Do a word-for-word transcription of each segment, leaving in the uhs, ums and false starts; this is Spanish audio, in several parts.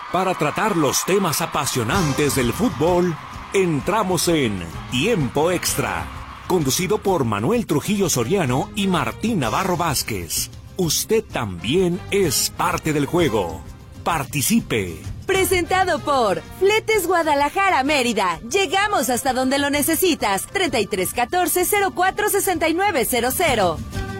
Para tratar los temas apasionantes del fútbol, entramos en Tiempo Extra, conducido por Manuel Trujillo Soriano y Martín Navarro Vázquez. Usted también es parte del juego. Participe. Presentado por Fletes Guadalajara Mérida. Llegamos hasta donde lo necesitas. treinta y tres catorce cero cuatro sesenta y nueve cero cero.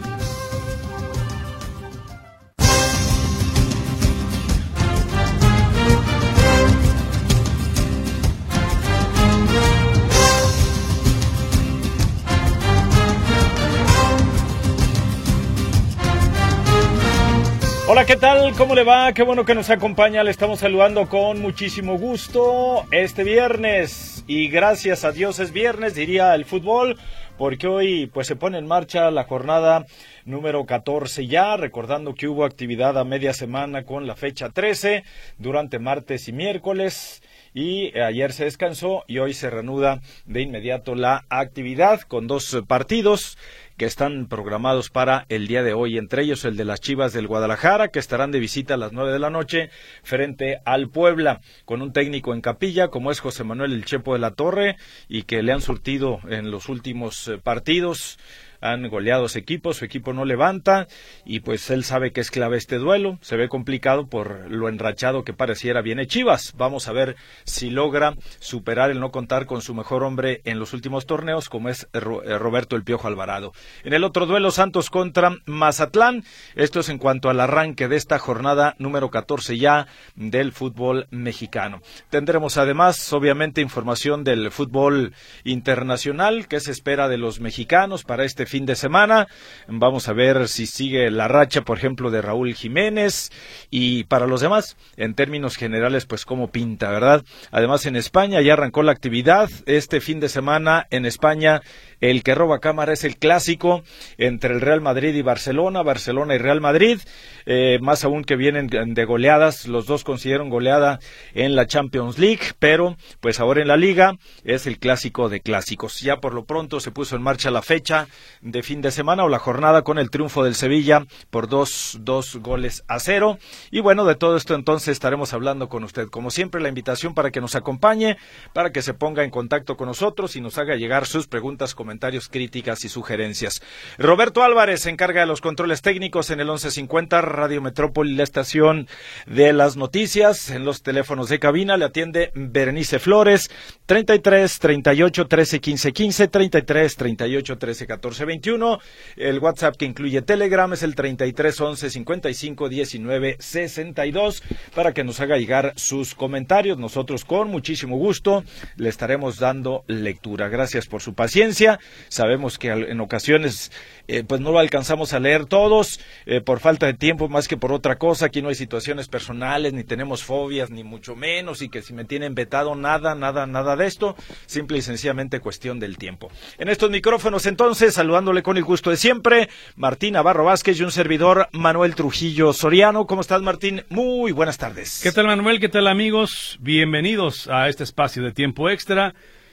Hola, ¿qué tal? ¿Cómo le va? Qué bueno que nos acompaña. Le estamos saludando con muchísimo gusto este viernes. Y gracias a Dios es viernes, diría el fútbol, porque hoy pues se pone en marcha la jornada número catorce ya, recordando que hubo actividad a media semana con la fecha trece durante martes y miércoles. Y ayer se descansó y hoy se reanuda de inmediato la actividad con dos partidos que están programados para el día de hoy, entre ellos el de las Chivas del Guadalajara, que estarán de visita a las nueve de la noche frente al Puebla, con un técnico en capilla como es José Manuel El Chepo de la Torre, y que le han surtido en los últimos partidos. Han goleado su equipo, su equipo no levanta y pues él sabe que es clave este duelo. Se ve complicado por lo enrachado que pareciera viene Chivas. Vamos a ver si logra superar el no contar con su mejor hombre en los últimos torneos, como es Roberto El Piojo Alvarado. En el otro duelo, Santos contra Mazatlán. Esto es en cuanto al arranque de esta jornada número catorce ya del fútbol mexicano. Tendremos además, obviamente, información del fútbol internacional, que se espera de los mexicanos para este fin de semana. Vamos a ver si sigue la racha, por ejemplo, de Raúl Jiménez, y para los demás, en términos generales, pues cómo pinta, ¿verdad? Además, en España ya arrancó la actividad. Este fin de semana en España, el que roba cámara es el clásico entre el Real Madrid y Barcelona, Barcelona y Real Madrid, eh, más aún que vienen de goleadas. Los dos consiguieron goleada en la Champions League, pero pues ahora en la Liga es el clásico de clásicos. Ya por lo pronto se puso en marcha la fecha de fin de semana o la jornada con el triunfo del Sevilla por dos, dos goles a cero. Y bueno, de todo esto entonces estaremos hablando con usted. Como siempre, la invitación para que nos acompañe, para que se ponga en contacto con nosotros y nos haga llegar sus preguntas, comentarios, críticas y sugerencias. Roberto Álvarez se encarga de los controles técnicos en el once cincuenta, Radio Metrópoli, la estación de las noticias. En los teléfonos de cabina le atiende Berenice Flores, treinta y tres, treinta y ocho, trece, quince, quince, treinta y tres, treinta y ocho, trece, catorce, veintiuno. El WhatsApp que incluye Telegram es el treinta y tres, once, cincuenta y cinco, diecinueve, sesenta y dos, para que nos haga llegar sus comentarios. Nosotros con muchísimo gusto le estaremos dando lectura. Gracias por su paciencia. Sabemos que en ocasiones eh, pues no lo alcanzamos a leer todos eh, por falta de tiempo más que por otra cosa. Aquí no hay situaciones personales, ni tenemos fobias, ni mucho menos, y que si me tienen vetado, nada, nada, nada de esto. Simple y sencillamente cuestión del tiempo. En estos micrófonos entonces, saludándole con el gusto de siempre, Martín Navarro Vázquez y un servidor, Manuel Trujillo Soriano. ¿Cómo estás, Martín? Muy buenas tardes. ¿Qué tal, Manuel? ¿Qué tal, amigos? Bienvenidos a este espacio de Tiempo Extra.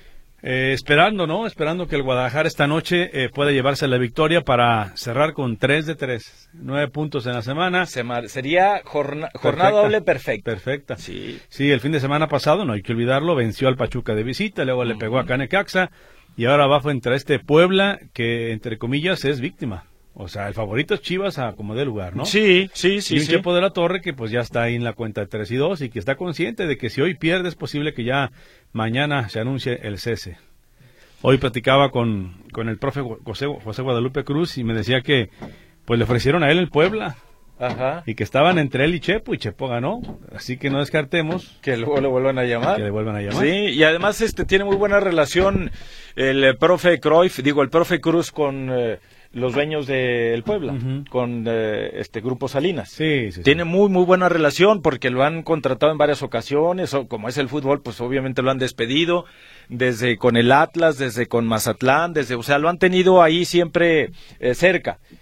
Eh, esperando, ¿no? Esperando que el Guadalajara esta noche eh, pueda llevarse la victoria para cerrar con tres de tres, nueve puntos en la semana. Sema- sería jorna- jornada Perfecta. doble perfecta. Perfecta. Sí. Sí, el fin de semana pasado, no hay que olvidarlo, venció al Pachuca de visita, luego uh-huh. le pegó a Necaxa y ahora va frente a este Puebla que, entre comillas, es víctima. O sea, el favorito es Chivas a como dé lugar, ¿no? Sí, sí, sí. Y un sí. Chepo de la Torre que pues ya está ahí en la cuenta de tres y dos y que está consciente de que si hoy pierde es posible que ya mañana se anuncie el cese. Hoy platicaba con, con el profe José, José Guadalupe Cruz y me decía que pues le ofrecieron a él el Puebla. Ajá. Y que estaban entre él y Chepo y Chepo ganó, así que no descartemos que luego le vuelvan a llamar. Que le vuelvan a llamar. Sí, y además este tiene muy buena relación el eh, profe Cruyff, digo el profe Cruz con eh, los dueños del Puebla, uh-huh. con eh, este Grupo Salinas. Sí, sí, Tiene sí. muy muy buena relación porque lo han contratado en varias ocasiones, o como es el fútbol, pues obviamente lo han despedido, desde con el Atlas, desde con Mazatlán, desde, o sea, lo han tenido ahí siempre eh, cerca.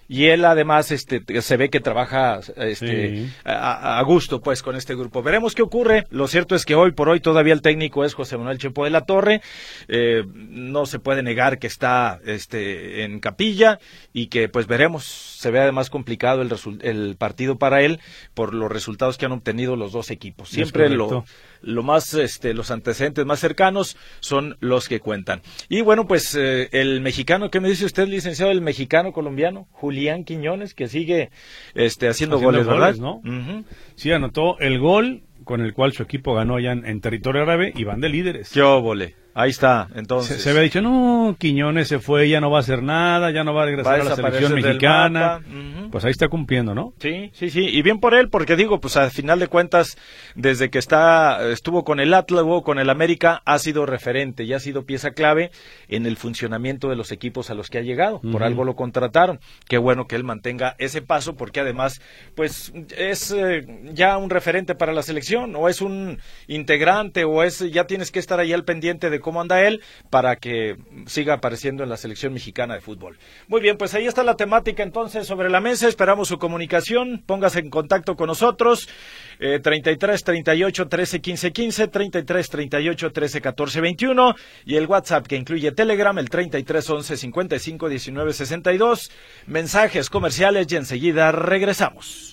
y él además este se ve que trabaja este Sí. a, a gusto pues con este grupo. Veremos qué ocurre. Lo cierto es que hoy por hoy todavía el técnico es José Manuel Chepo de la Torre. Eh, no se puede negar que está este en capilla y que pues veremos. Se ve además complicado el, resu- el partido para él por los resultados que han obtenido los dos equipos. Siempre Es lo, correcto. lo más, este, los antecedentes más cercanos son los que cuentan. Y bueno, pues eh, el mexicano, ¿qué me dice usted, licenciado? El mexicano colombiano, Julián Quiñones, que sigue este, haciendo, Haciendo goles, goles, ¿verdad? ¿no? Ujú. Sí, anotó el gol con el cual su equipo ganó ya en, en territorio árabe y van de líderes. ¡Qué óvole! Ahí está, Se, entonces. se había dicho, no, Quiñones se fue, ya no va a hacer nada, ya no va a regresar Va a a la desaparecer selección del mexicana. mapa. Ujú. Pues ahí está cumpliendo, ¿no? Sí, sí, sí, y bien por él, porque digo, pues al final de cuentas, desde que está, estuvo con el Atlas, luego con el América, ha sido referente y ha sido pieza clave en el funcionamiento de los equipos a los que ha llegado. Por Ujú. algo lo contrataron. Qué bueno que él mantenga ese paso, porque además, pues es eh, ya un referente para la selección, o es un integrante, o es ya tienes que estar ahí al pendiente de cómo anda él para que siga apareciendo en la selección mexicana de fútbol. Muy bien, pues ahí está la temática entonces sobre la mesa. Esperamos su comunicación. Póngase en contacto con nosotros. Eh, treinta y tres, treinta y ocho, trece, quince, quince, treinta y tres, treinta y ocho, trece, catorce, veintiuno y el WhatsApp que incluye Telegram, el treinta y tres, once, cincuenta y cinco, diecinueve, sesenta y dos. Mensajes comerciales y enseguida regresamos.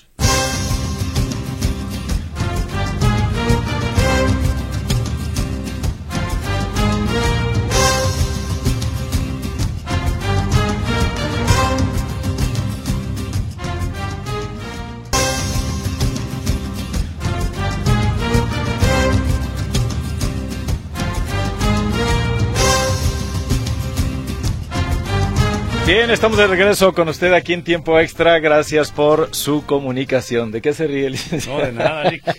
Bien, estamos de regreso con usted aquí en Tiempo Extra. Gracias por su comunicación. ¿De qué se ríe, licenciado? No, de nada, Rick.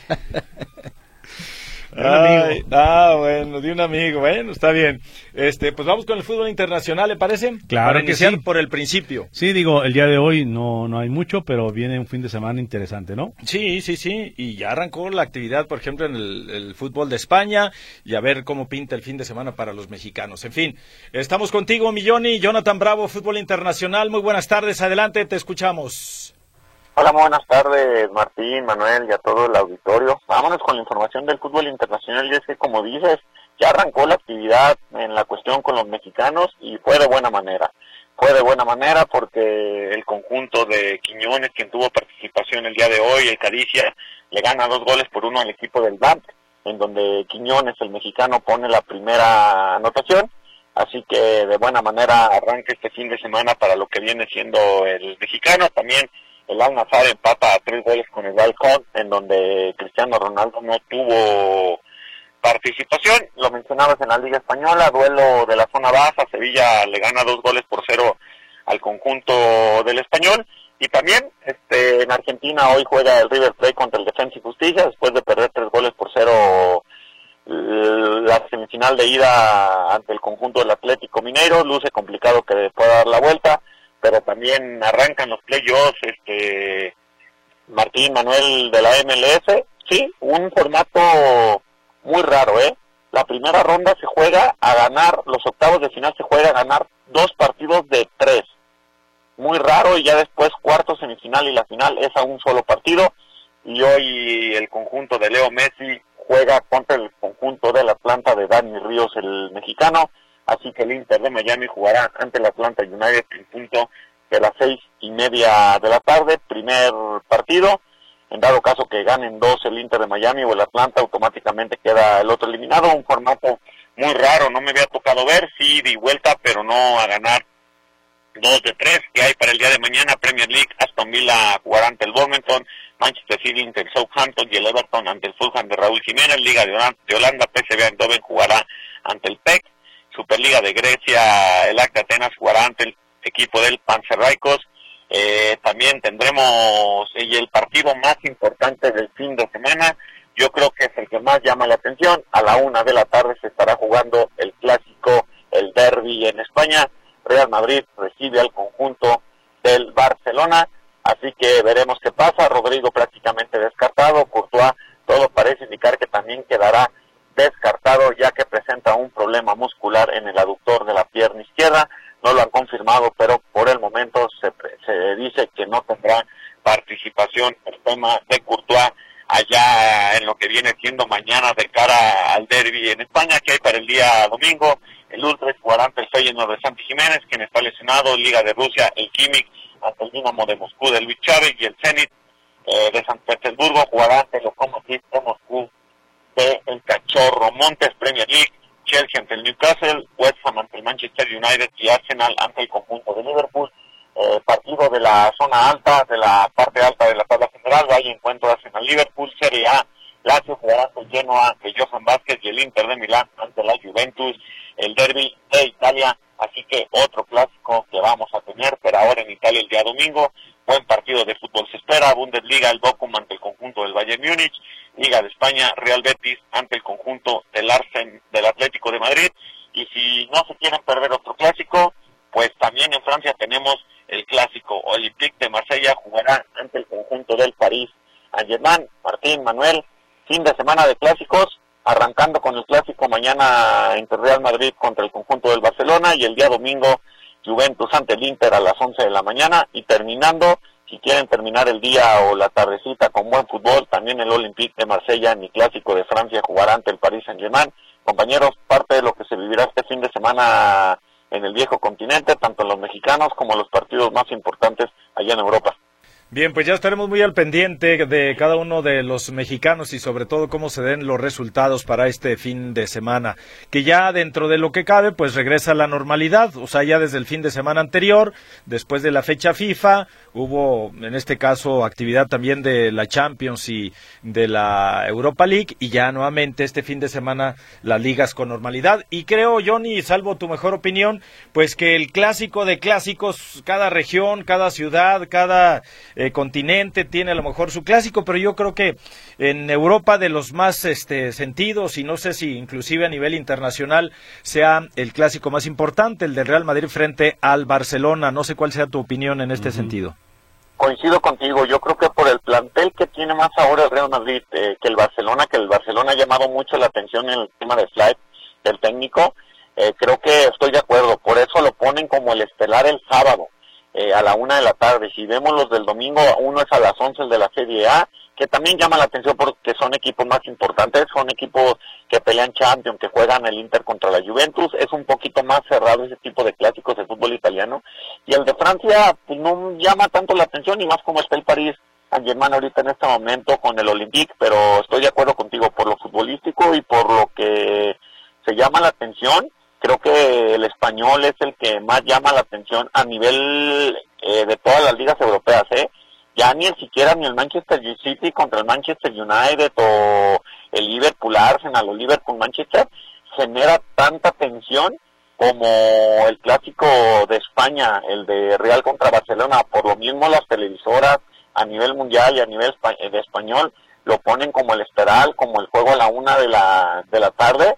De un Ay, amigo. ah, bueno, de un amigo. Bueno, está bien. Este, pues vamos con el fútbol internacional, ¿le parece? Claro Para que iniciar sí. por el principio. Sí, digo, el día de hoy no, no hay mucho, pero viene un fin de semana interesante, ¿no? Sí, sí, sí, y ya arrancó la actividad, por ejemplo, en el, el fútbol de España, y a ver cómo pinta el fin de semana para los mexicanos. En fin, estamos contigo, Milloni, Jonathan Bravo, Fútbol Internacional. Muy buenas tardes, adelante, te escuchamos. Hola, muy buenas tardes, Martín, Manuel y a todo el auditorio. Vámonos con la información del fútbol internacional, y es que, como dices, ya arrancó la actividad en la cuestión con los mexicanos y fue de buena manera. Fue de buena manera porque el conjunto de Quiñones, quien tuvo participación el día de hoy, el Caricia, le gana dos goles por uno al equipo del B A M, en donde Quiñones, el mexicano, pone la primera anotación. Así que de buena manera arranca este fin de semana para lo que viene siendo el mexicano. También el Al-Nassr empata a tres goles con el Balcón, en donde Cristiano Ronaldo no tuvo participación. Lo mencionabas en la Liga Española, duelo de la zona baja, Sevilla le gana dos goles por cero al conjunto del Español. Y también este en Argentina hoy juega el River Plate contra el Defensa y Justicia, después de perder tres goles por cero la semifinal de ida ante el conjunto del Atlético Mineiro. Luce complicado que pueda dar la vuelta, pero también arrancan los playoffs, este Martín, Manuel, de la M L S. Sí, un formato muy raro, ¿eh? La primera ronda se juega a ganar, los octavos de final se juega a ganar dos partidos de tres. Muy raro, y ya después cuarto, semifinal y la final es a un solo partido. Y hoy el conjunto de Leo Messi juega contra el conjunto del Atlanta de Dani Ríos, el mexicano. Así que el Inter de Miami jugará ante el Atlanta United en punto de las seis y media de la tarde. Primer partido. En dado caso que ganen dos el Inter de Miami o el Atlanta, automáticamente queda el otro eliminado. Un formato muy raro, no me había tocado ver, sí di vuelta, pero no a ganar dos de tres que hay para el día de mañana. Premier League, Aston Villa jugará ante el Bournemouth, Manchester City ante el Southampton y el Everton ante el Fulham de Raúl Jiménez. Liga de Holanda, de Holanda P S V Eindhoven jugará ante el P E C. Superliga de Grecia, el A C Atenas jugará ante el equipo del Panathinaikos. Eh, también tendremos y el partido más importante del fin de semana, yo creo que es el que más llama la atención. A la una de la tarde se estará jugando el clásico, el derbi en España. Real Madrid recibe al conjunto del Barcelona, así que veremos qué pasa. Rodrigo prácticamente descartado, Courtois todo parece indicar que también quedará descartado, ya que presenta un problema muscular en el aductor de la pierna izquierda. No lo han confirmado, pero por el momento se, se dice uh, en lo que viene siendo mañana de cara al derbi en España, que hay para el día domingo. El Utrecht jugará ante el Feyenoord de Santi Jiménez, quien está lesionado. Liga de Rusia, el Khimik ante el Dinamo de Moscú de Luis Chávez, y el Zenit eh, de San Petersburgo jugará ante el Lokomotiv de Moscú de el Cachorro. Montes, Premier League, Chelsea ante el Newcastle, West Ham ante el Manchester United y Arsenal ante el conjunto de Liverpool. Eh, partido de la zona alta, de la parte alta de la tabla general, vaya encuentro Arsenal-Liverpool. Serie A, Lazio jugará ante el Genoa de Johan Vázquez y el Inter de Milán ante la Juventus, el derbi de Italia, así que otro clásico que vamos a tener, pero ahora en Italia el día domingo. Buen partido de fútbol se espera. Bundesliga, el Bochum ante el conjunto del Bayern Múnich. Liga de España, Real Betis ante el conjunto del Arsen, del Atlético de Madrid. Y si no se quieren perder otro clásico, pues también en Francia tenemos el clásico. Olympique de Marsella jugará ante el conjunto del París Saint-Germain. Martín, Manuel, fin de semana de clásicos, arrancando con el clásico mañana entre Real Madrid contra el conjunto del Barcelona, y el día domingo Juventus ante el Inter a las once de la mañana, y terminando, si quieren terminar el día o la tardecita con buen fútbol, también el Olympique de Marsella, en mi clásico de Francia, jugará ante el Paris Saint-Germain. Compañeros, parte de lo que se vivirá este fin de semana en el viejo continente, tanto los mexicanos como los partidos más importantes allá en Europa. Bien, pues ya estaremos muy al pendiente de cada uno de los mexicanos y sobre todo cómo se den los resultados para este fin de semana, que ya dentro de lo que cabe pues regresa a la normalidad. O sea, ya desde el fin de semana anterior, después de la fecha FIFA, hubo en este caso actividad también de la Champions y de la Europa League, y ya nuevamente este fin de semana las ligas con normalidad. Y creo, Johnny, salvo tu mejor opinión, pues que el clásico de clásicos, cada región, cada ciudad, cada Eh, continente tiene a lo mejor su clásico, pero yo creo que en Europa de los más este, sentidos, y no sé si inclusive a nivel internacional sea el clásico más importante, el del Real Madrid frente al Barcelona. No sé cuál sea tu opinión en este uh-huh. sentido. Coincido contigo, yo creo que por el plantel que tiene más ahora el Real Madrid eh, que el Barcelona, que el Barcelona ha llamado mucho la atención en el tema de Slide, del técnico, eh, creo que estoy de acuerdo, por eso lo ponen como el estelar el sábado. Eh, a la una de la tarde. Si vemos los del domingo, uno es a las once, el de la Serie A, que también llama la atención porque son equipos más importantes, son equipos que pelean Champions, que juegan el Inter contra la Juventus. Es un poquito más cerrado ese tipo de clásicos de fútbol italiano, y el de Francia pues no llama tanto la atención, y más como está el París Saint-Germain ahorita en este momento con el Olympique. Pero estoy de acuerdo contigo por lo futbolístico y por lo que se llama la atención. Creo que el español es el que más llama la atención a nivel eh, de todas las ligas europeas, ¿eh? Ya ni siquiera ni el Manchester City contra el Manchester United, o el Liverpool Arsenal, o Liverpool Manchester, genera tanta tensión como el clásico de España, el de Real contra Barcelona. Por lo mismo las televisoras a nivel mundial y a nivel de español lo ponen como el estelar, como el juego a la una de la, de la tarde.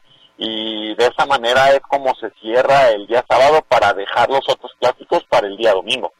Y de esa manera es como se cierra el día sábado para dejar los otros clásicos para el día domingo.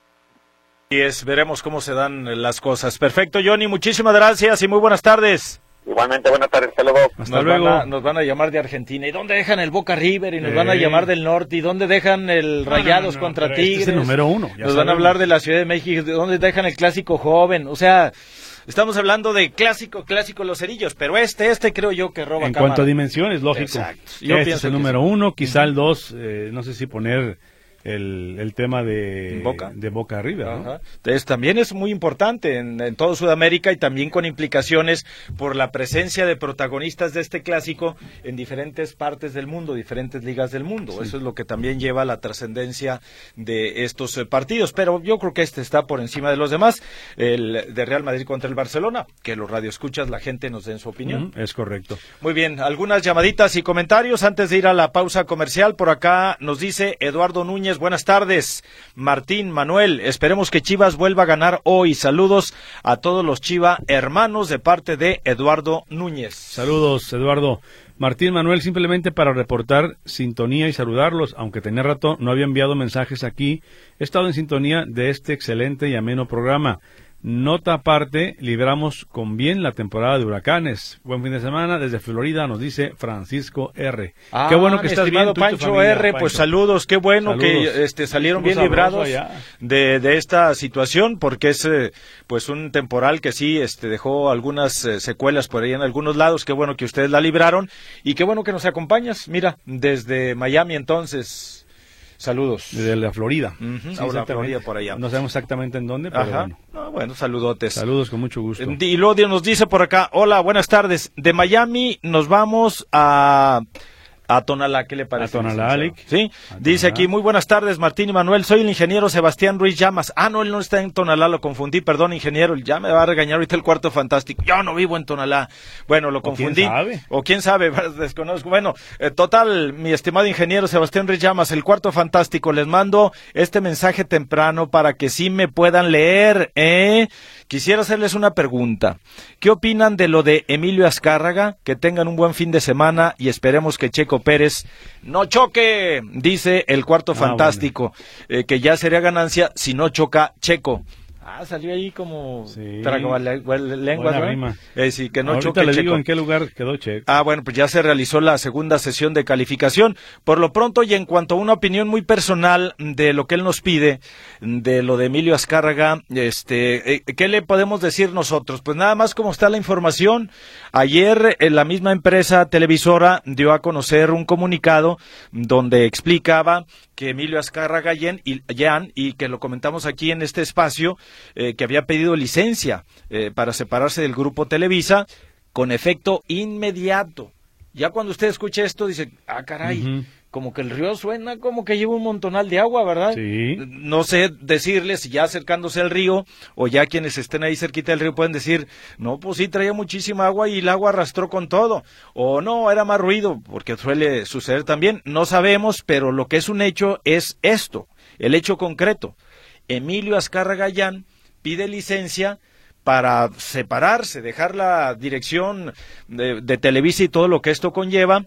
Y es, veremos cómo se dan las cosas. Perfecto, Johnny, muchísimas gracias y muy buenas tardes. Igualmente, buenas tardes, hasta luego. Hasta nos, luego. Van a, nos van a llamar de Argentina. ¿Y dónde dejan el Boca River? Y nos eh. van a llamar del norte. ¿Y dónde dejan el no, Rayados no, no, no, contra Tigres? Este es el número uno. Nos sabemos. Van a hablar de la Ciudad de México. ¿De dónde dejan el clásico joven? O sea, estamos hablando de clásico, clásico Los Cerillos. Pero este, este creo yo que roba En cámara. cuanto a dimensiones, lógico. Exacto. Yo este pienso es el número sí. uno, quizá uh-huh. el dos, eh, no sé si poner el, el tema de Boca, de Boca River, ¿no? Ajá. Entonces también es muy importante en, en todo Sudamérica, y también con implicaciones por la presencia de protagonistas de este clásico en diferentes partes del mundo, diferentes ligas del mundo. Sí. Eso es lo que también lleva a la trascendencia de estos eh, partidos, pero yo creo que este está por encima de los demás, el de Real Madrid contra el Barcelona, que los radioescuchas, la gente nos den su opinión. Mm, es correcto. Muy bien, algunas llamaditas y comentarios antes de ir a la pausa comercial. Por acá nos dice Eduardo Núñez: buenas tardes, Martín, Manuel, esperemos que Chivas vuelva a ganar hoy. Saludos a todos los Chiva hermanos de parte de Eduardo Núñez. Saludos, Eduardo. Martín, Manuel, simplemente para reportar sintonía y saludarlos, aunque tenía rato no había enviado mensajes aquí. He estado en sintonía de este excelente y ameno programa. Nota aparte, libramos con bien la temporada de huracanes. Buen fin de semana desde Florida, nos dice Francisco R. Ah, qué bueno que estás estimado bien, tú y tu Pancho familia, R, Pancho. pues saludos, qué bueno Saludos. que este salieron bien Estuvo sabroso librados allá. de, de esta situación, porque es eh, pues un temporal que sí este dejó algunas eh, secuelas por ahí en algunos lados. Qué bueno que ustedes la libraron y qué bueno que nos acompañas, mira, desde Miami entonces. Saludos. Desde la Florida. Uh-huh, Sí, a la exactamente. Florida por allá. No sabemos exactamente en dónde, pero Ajá. bueno. No, bueno, saludotes. Saludos con mucho gusto. Y Lodio nos dice por acá, hola, buenas tardes. De Miami nos vamos a, a Tonalá, ¿qué le parece? A Tonalá, licenciado? Alec. Sí, A dice Tonalá. aquí, muy buenas tardes, Martín y Manuel, soy el ingeniero Sebastián Ruiz Llamas. Ah, no, él no está en Tonalá, lo confundí, perdón, ingeniero, ya me va a regañar ahorita el Cuarto Fantástico. Yo no vivo en Tonalá. Bueno, lo confundí. quién sabe. O quién sabe, desconozco. Bueno, eh, total, mi estimado ingeniero Sebastián Ruiz Llamas, el Cuarto Fantástico, les mando este mensaje temprano para que sí me puedan leer, ¿eh? Quisiera hacerles una pregunta. ¿Qué opinan de lo de Emilio Azcárraga? Que tengan un buen fin de semana y esperemos que Checo Pérez no choque, dice el Cuarto Ah, Fantástico, eh, que ya sería ganancia si no choca Checo. Ah, salió ahí como Sí. tragalenguas, Buena ¿verdad? rima. Eh, sí, que no Ahorita choque les Checo. digo en qué lugar quedó Checo. Ah, bueno, pues ya se realizó la segunda sesión de calificación. Por lo pronto, y en cuanto a una opinión muy personal de lo que él nos pide, de lo de Emilio Azcárraga, este, eh, ¿qué le podemos decir nosotros? Pues nada más como está la información. Ayer eh, la misma empresa televisora dio a conocer un comunicado donde explicaba que Emilio Azcárraga Yan y, Yan, y que lo comentamos aquí en este espacio, eh, que había pedido licencia eh, para separarse del grupo Televisa con efecto inmediato. Ya cuando usted escuche esto dice, ah, caray, Ujú. como que el río suena como que lleva un montonal de agua, ¿verdad? Sí. No sé decirles si ya acercándose al río o ya quienes estén ahí cerquita del río pueden decir, no, pues sí, traía muchísima agua y el agua arrastró con todo. O no, era más ruido, porque suele suceder también. No sabemos, pero lo que es un hecho es esto, el hecho concreto. Emilio Azcárraga Yan pide licencia para separarse, dejar la dirección de, de Televisa y todo lo que esto conlleva,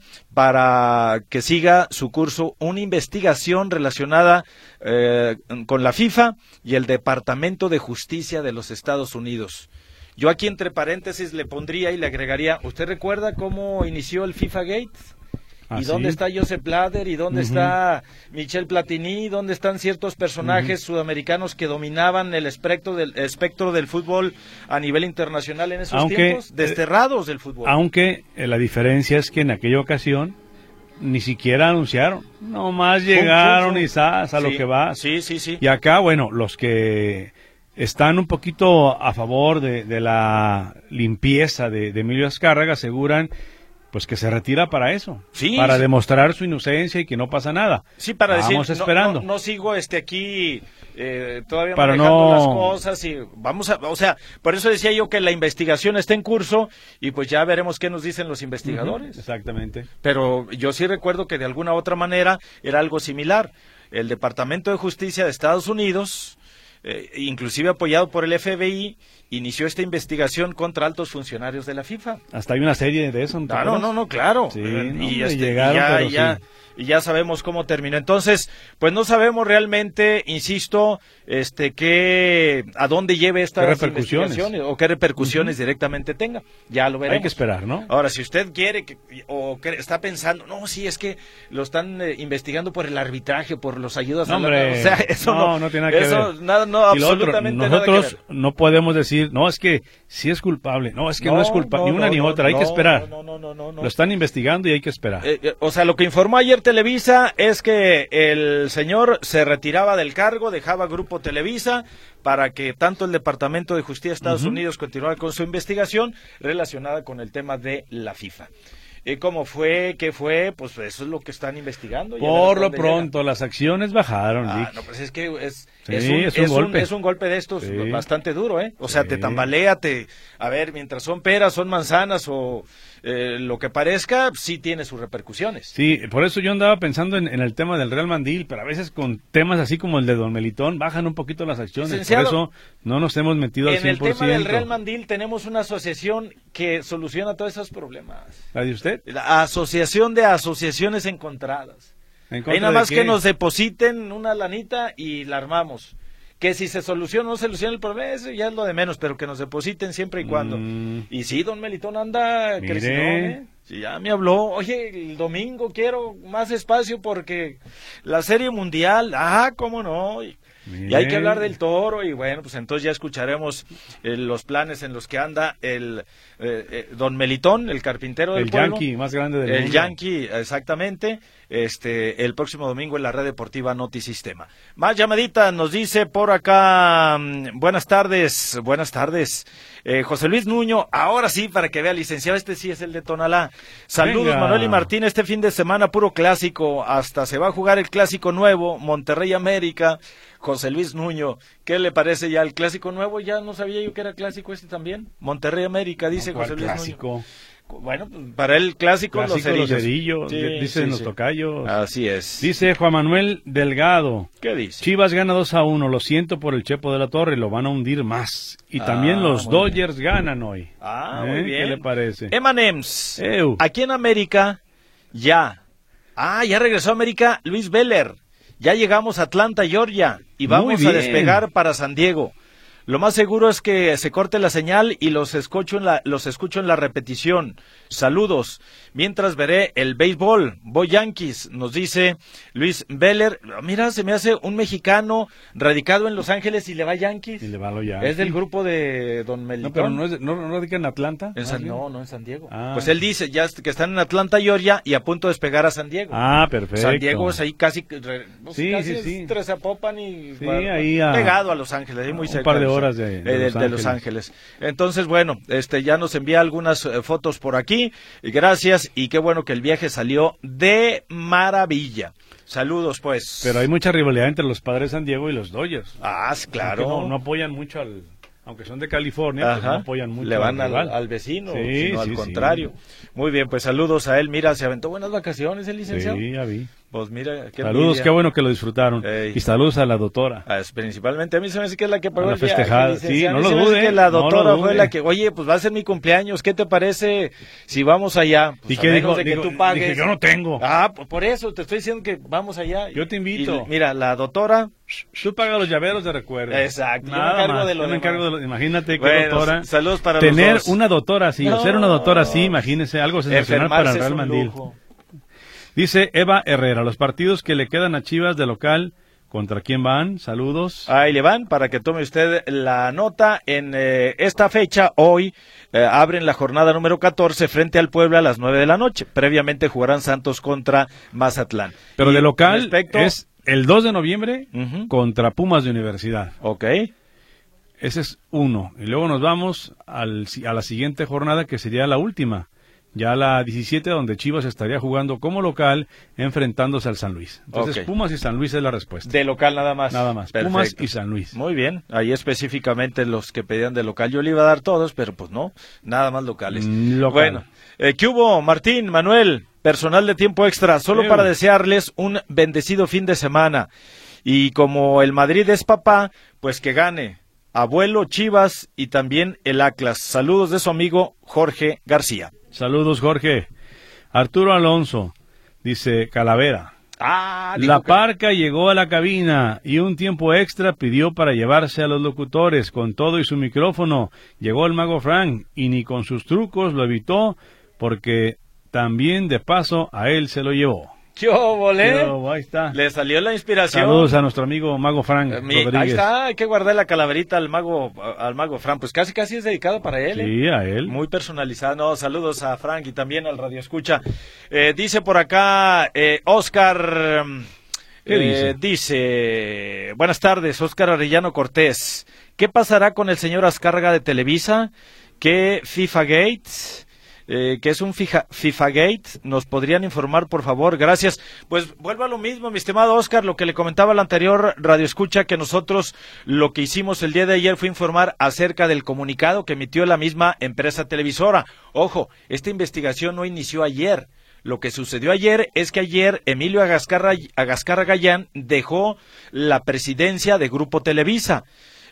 para que siga su curso una investigación relacionada eh, con la FIFA y el Departamento de Justicia de los Estados Unidos. Yo aquí entre paréntesis le pondría y le agregaría, ¿usted recuerda cómo inició el FIFA Gate? ¿Ah, ¿Y sí? dónde está Joseph Blatter? ¿Y dónde Ujú. está Michel Platini? ¿Dónde están ciertos personajes Ujú. sudamericanos que dominaban el espectro del, espectro del fútbol a nivel internacional en esos Aunque, tiempos? Desterrados del fútbol. Aunque eh, la diferencia es que en aquella ocasión ni siquiera anunciaron. Nomás Fum, llegaron fum, fum. y zas a lo Sí, que va. Sí, sí, sí. Y acá, bueno, los que están un poquito a favor de, de la limpieza de, de Emilio Azcárraga aseguran pues que se retira para eso, Sí, para sí. demostrar su inocencia y que no pasa nada. Sí, para Vamos decir, no- esperando. No, no sigo este aquí eh, todavía Para manejando no- las cosas y vamos a, o sea, por eso decía yo que la investigación está en curso y pues ya veremos qué nos dicen los investigadores. Ujú, exactamente. Pero yo sí recuerdo que de alguna u otra manera era algo similar. El Departamento de Justicia de Estados Unidos, eh, inclusive apoyado por el F B I, inició esta investigación contra altos funcionarios de la FIFA. Hasta hay una serie de eso. ¿no te Ah, no, acuerdas? no, no, claro. Sí, Eh, no, y, hombre, este, y llegaron, ya, pero y ya, sí. y ya sabemos cómo terminó. Entonces, pues no sabemos realmente, insisto, este, qué, a dónde lleve estas ¿Qué repercusiones? investigaciones o qué repercusiones directamente tenga. Ya lo veremos. Hay que esperar, ¿no? Ahora, si usted quiere que, o que está pensando, no, sí, es que lo están eh, investigando por el arbitraje, por los ayudas No, a la- hombre, o sea, eso no, no, no tiene nada que eso, ver. Nada, no, Y lo otro, absolutamente nada que nosotros ver. no podemos decir, no, es que sí es culpable, no, es que no, es culpable, no, ni una no, ni no, otra, hay no, que esperar. No, no, no, no, no. Lo están investigando y hay que esperar. Eh, eh, o sea, lo que informó ayer Televisa es que el señor se retiraba del cargo, dejaba Grupo Televisa para que tanto el Departamento de Justicia de Estados Ujú. Unidos continuara con su investigación relacionada con el tema de la FIFA. ¿Y cómo fue? ¿Qué fue? Pues eso es lo que están investigando. Ya Por veremos lo dónde pronto, las acciones bajaron, llega. Ah, Dick. no, pues es que es, Sí, es, un, es un es un- golpe. es un golpe de estos Sí. bastante duro, ¿eh? O sea, Sí. te tambalea, te... A ver, mientras son peras, son manzanas o eh, lo que parezca, sí tiene sus repercusiones. Sí, por eso yo andaba pensando en, en el tema del Real Mandil, pero a veces con temas así como el de Don Melitón bajan un poquito las acciones, Licenciado, por eso no nos hemos metido al En el cien por ciento. tema del Real Mandil tenemos una asociación que soluciona todos esos problemas. ¿La de usted? La Asociación de Asociaciones Encontradas. ¿En Hay contra nada de más qué? que nos depositen una lanita y la armamos. Que si se soluciona o no se soluciona el problema, eso ya es lo de menos, pero que nos depositen siempre y cuando. Mm. Y sí, don Melitón anda crecido, ¿eh? Sí, ya me habló, oye, el domingo quiero más espacio porque la Serie Mundial, ah, cómo no, y, y hay que hablar del Toro, y bueno, pues entonces ya escucharemos eh, los planes en los que anda el eh, eh, don Melitón, el carpintero del el pueblo. El Yankee más grande del el mundo. El Yankee, exactamente, este, el próximo domingo en la red deportiva Notisistema. Más llamadita, nos dice por acá, um, buenas tardes, buenas tardes, eh, José Luis Nuño, ahora sí, para que vea, licenciado, este sí es el de Tonalá. Saludos, venga. Manuel y Martín, este fin de semana puro clásico, hasta se va a jugar el clásico nuevo, Monterrey América. José Luis Nuño, ¿qué le parece ya el clásico nuevo? Ya no sabía yo que era clásico este también. Monterrey América, dice no, José Luis clásico? Nuño. Bueno, para el clásico, clásico los cerillos. Los cerillos sí, dicen sí, los sí. tocayos. Así es. Dice Juan Manuel Delgado. ¿Qué dice? Chivas gana dos a uno, lo siento por el Chepo de la Torre, lo van a hundir más. Y ah, también los Dodgers bien. ganan hoy. Ah, ¿Eh? muy bien. ¿Qué le parece? Emanems, aquí en América, ya. Ah, ya regresó a América Luis Veller. Ya llegamos a Atlanta, Georgia, y vamos a despegar para San Diego. Lo más seguro es que se corte la señal y los escucho en la, los escucho en la repetición. Saludos. Mientras veré el béisbol. Voy Yankees, nos dice Luis Veller. Mira, se me hace un mexicano radicado en Los Ángeles y le va Yankees. Y le va a los Yankees. Es del grupo de Don Melitón. No, pero no, es, no, no radica en Atlanta. En San, no, no en San Diego. Ah. Pues él dice ya que están en Atlanta, Georgia, y a punto de despegar a San Diego. Ah, perfecto. San Diego es ahí casi, pues sí, casi sí, sí. entre Zapopan y sí, bueno, ahí a, pegado a Los Ángeles, ahí muy cerca. Un par de horas de, de, de, Los, de Ángeles. Los Ángeles. Entonces, bueno, este ya nos envía algunas eh, fotos por aquí. Y gracias, y qué bueno que el viaje salió de maravilla. Saludos, pues. Pero hay mucha rivalidad entre los Padres de San Diego y los Dodgers. Ah, claro. No, no apoyan mucho al... Aunque son de California, pues no apoyan mucho. Le van al, al vecino, sí, sino sí, al contrario. Sí. Muy bien, pues saludos a él. Mira, se aventó buenas vacaciones el licenciado. Sí, ya vi. Pues mira, qué saludos, envidia. Qué bueno que lo disfrutaron. Ey. Y saludos a la doctora. Ah, principalmente a mí se me hace que es la que pagó la el festejada. Viaje, sí, no lo dude. Que la doctora no fue la que, oye, pues va a ser mi cumpleaños, ¿qué te parece si vamos allá? Pues ¿Y qué dijo? De que digo, tú pagues. Dije, yo no tengo. Ah, pues por eso te estoy diciendo que vamos allá. Yo te invito. Y, mira, la doctora... Tú pagas los llaveros de recuerdo. Exacto. Nada yo me encargo más. de lo yo me encargo de lo, imagínate bueno, qué doctora. Saludos para tener los dos. una doctora así, no, o ser una doctora así, imagínese, algo sensacional para el Real Mandil. Lujo. Dice Eva Herrera, los partidos que le quedan a Chivas de local, ¿contra quién van? Saludos. Ahí le van, para que tome usted la nota. En eh, esta fecha, hoy, eh, abren la jornada número catorce frente al Puebla a las nueve de la noche. Previamente jugarán Santos contra Mazatlán. Pero y de local respecto... es el dos de noviembre uh-huh. contra Pumas de Universidad. Ok. Ese es uno. Y luego nos vamos al, a la siguiente jornada, que sería la última. Ya la diecisiete, donde Chivas estaría jugando como local, enfrentándose al San Luis. Entonces, okay. Pumas y San Luis es la respuesta. De local nada más. Nada más. Perfecto. Pumas y San Luis. Muy bien. Ahí específicamente los que pedían de local. Yo le iba a dar todos, pero pues no. Nada más locales. Mm, local. Bueno. Eh, ¿Qué hubo, Martín, Manuel? Personal de Tiempo Extra. Solo sí, para desearles un bendecido fin de semana. Y como el Madrid es papá, pues que gane. Abuelo, Chivas y también el Atlas. Saludos de su amigo Jorge García. Saludos, Jorge. Arturo Alonso, dice Calavera. Ah, la que... Parca llegó a la cabina y un tiempo extra pidió para llevarse a los locutores con todo y su micrófono. Llegó el mago Frank y ni con sus trucos lo evitó porque también de paso a él se lo llevó. ¿Qué volé? Ahí está. Le salió la inspiración. Saludos a nuestro amigo Mago Frank eh, mi, Rodríguez. Ahí está, hay que guardar la calaverita al mago al mago Frank. Pues casi casi es dedicado para él. Sí, ¿eh? a él. Muy personalizado. No, saludos a Frank y también al Radio Escucha. Eh, dice por acá eh, Oscar. ¿Qué eh, dice? Dice, buenas tardes, Oscar Arellano Cortés. ¿Qué pasará con el señor Azcárraga de Televisa? ¿Qué FIFA Gates? Eh, que es un FIFA, FIFA Gate, nos podrían informar, por favor, gracias. Pues vuelvo a lo mismo, mi estimado Oscar, lo que le comentaba al anterior Radio Escucha, que nosotros lo que hicimos el día de ayer fue informar acerca del comunicado que emitió la misma empresa televisora. Ojo, esta investigación no inició ayer. Lo que sucedió ayer es que ayer Emilio Agascarra, Agascarra Gallán dejó la presidencia de Grupo Televisa.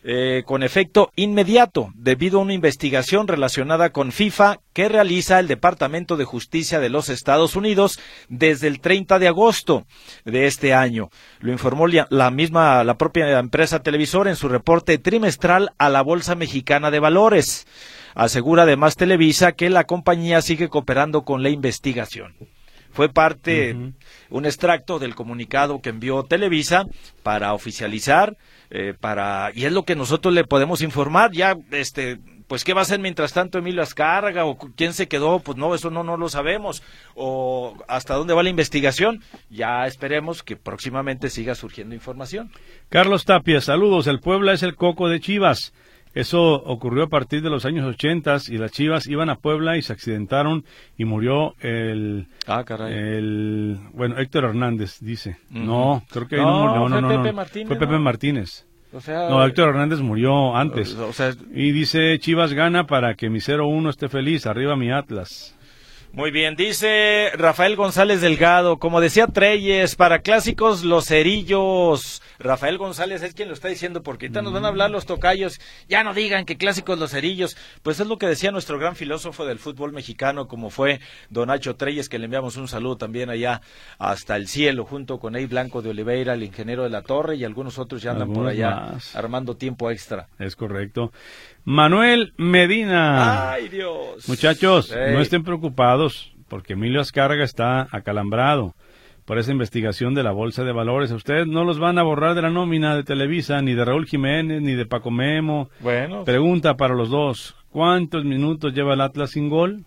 eh, con efecto inmediato debido a una investigación relacionada con FIFA que realiza el Departamento de Justicia de los Estados Unidos desde el treinta de agosto de este año. Lo informó la misma, la propia empresa televisora en su reporte trimestral a la Bolsa Mexicana de Valores. Asegura además Televisa que la compañía sigue cooperando con la investigación. Fue parte, uh-huh. un extracto del comunicado que envió Televisa para oficializar, eh, para y es lo que nosotros le podemos informar. Ya, este, pues, ¿qué va a hacer mientras tanto Emilio Azcárraga? ¿O quién se quedó? Pues no, eso no, no lo sabemos. ¿O hasta dónde va la investigación? Ya esperemos que próximamente siga surgiendo información. Carlos Tapia, saludos. El Puebla es el coco de Chivas. Eso ocurrió a partir de los años ochentas y las Chivas iban a Puebla y se accidentaron y murió el, ah, caray. el bueno, Héctor Hernández, dice. Uh-huh. No, creo que no, no, no, no, fue no, Pepe no. Martínez, fue Pepe ¿no? Martínez. O sea, no, Héctor Hernández murió antes. O sea, y dice, Chivas gana para que mi cero uno esté feliz, arriba mi Atlas. Muy bien, dice Rafael González Delgado, como decía Treyes, para clásicos los cerillos. Rafael González es quien lo está diciendo, porque ahorita nos van a hablar los tocayos, ya no digan que clásicos los cerillos. Pues es lo que decía nuestro gran filósofo del fútbol mexicano, como fue don Nacho Treyes, que le enviamos un saludo también allá hasta el cielo, junto con Ey Blanco de Oliveira, el ingeniero de la Torre, y algunos otros ya andan algunos por allá más. Armando tiempo extra. Es correcto. Manuel Medina. ¡Ay, Dios! Muchachos, Ey. no estén preocupados, porque Emilio Azcárraga está acalambrado por esa investigación de la Bolsa de Valores. A ustedes no los van a borrar de la nómina de Televisa, ni de Raúl Jiménez, ni de Paco Memo. Bueno. Pregunta para los dos, ¿cuántos minutos lleva el Atlas sin gol?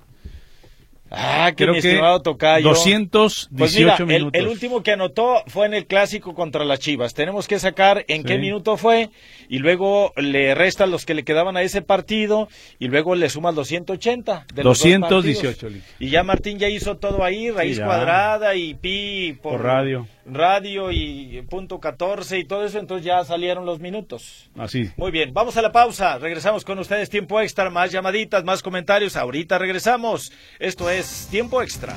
Ah, que Creo mi que estimado tocayo. doscientos dieciocho pues mira, minutos. El, el último que anotó fue en el clásico contra las Chivas. Tenemos que sacar en sí. qué minuto fue y luego le restan los que le quedaban a ese partido y luego le sumas los ciento ochenta de los doscientos dieciocho. Y ya Martín ya hizo todo ahí, raíz sí, cuadrada y pi por, por radio. Radio y punto catorce y todo eso, entonces ya salieron los minutos. Así. Muy bien, vamos a la pausa, regresamos con ustedes, tiempo extra, más llamaditas, más comentarios, ahorita regresamos. Esto es Tiempo Extra.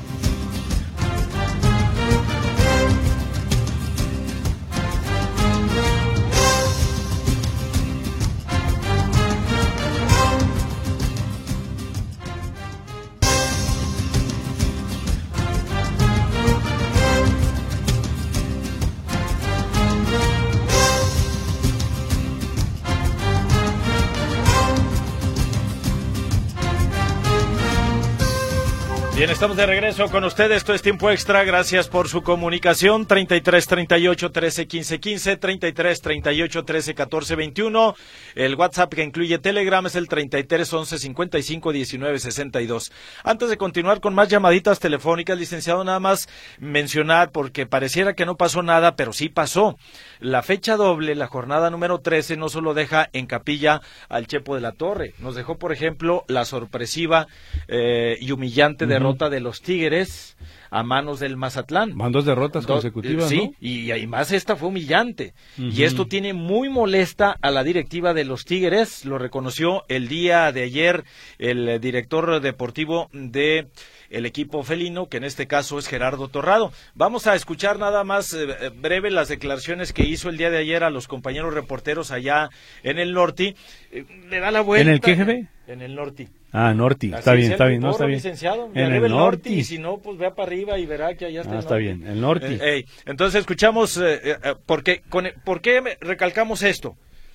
Bien, estamos de regreso con ustedes, esto es Tiempo Extra, gracias por su comunicación, treinta y tres, treinta y ocho, trece, quince, quince, treinta y tres, treinta y ocho, trece, catorce, veintiuno, el WhatsApp que incluye Telegram es el treinta y tres, once, cincuenta y cinco, diecinueve, sesenta y dos. Antes de continuar con más llamaditas telefónicas, licenciado, nada más mencionar, porque pareciera que no pasó nada, pero sí pasó. La fecha doble, la jornada número trece, no solo deja en capilla al Chepo de la Torre, nos dejó, por ejemplo, la sorpresiva eh, y humillante uh-huh. derrota de los Tigres a manos del Mazatlán. Van dos derrotas dos, consecutivas, sí, ¿no? y además esta fue humillante. Uh-huh. Y esto tiene muy molesta a la directiva de los Tigres, lo reconoció el día de ayer el director deportivo de el equipo felino, que en este caso es Gerardo Torrado. Vamos a escuchar nada más eh, breve las declaraciones que hizo el día de ayer a los compañeros reporteros allá en el norte. Eh, le da la vuelta. ¿En el qué, jefe? En el norte. Ah, Norte, está bien, está bien, no está bien. Licenciado, en el, el norte, y si no, pues vea para arriba y verá que allá está. Ah, el está norte. bien, el norte. Eh, eh, entonces escuchamos, eh, eh, porque, con, ¿por qué recalcamos esto?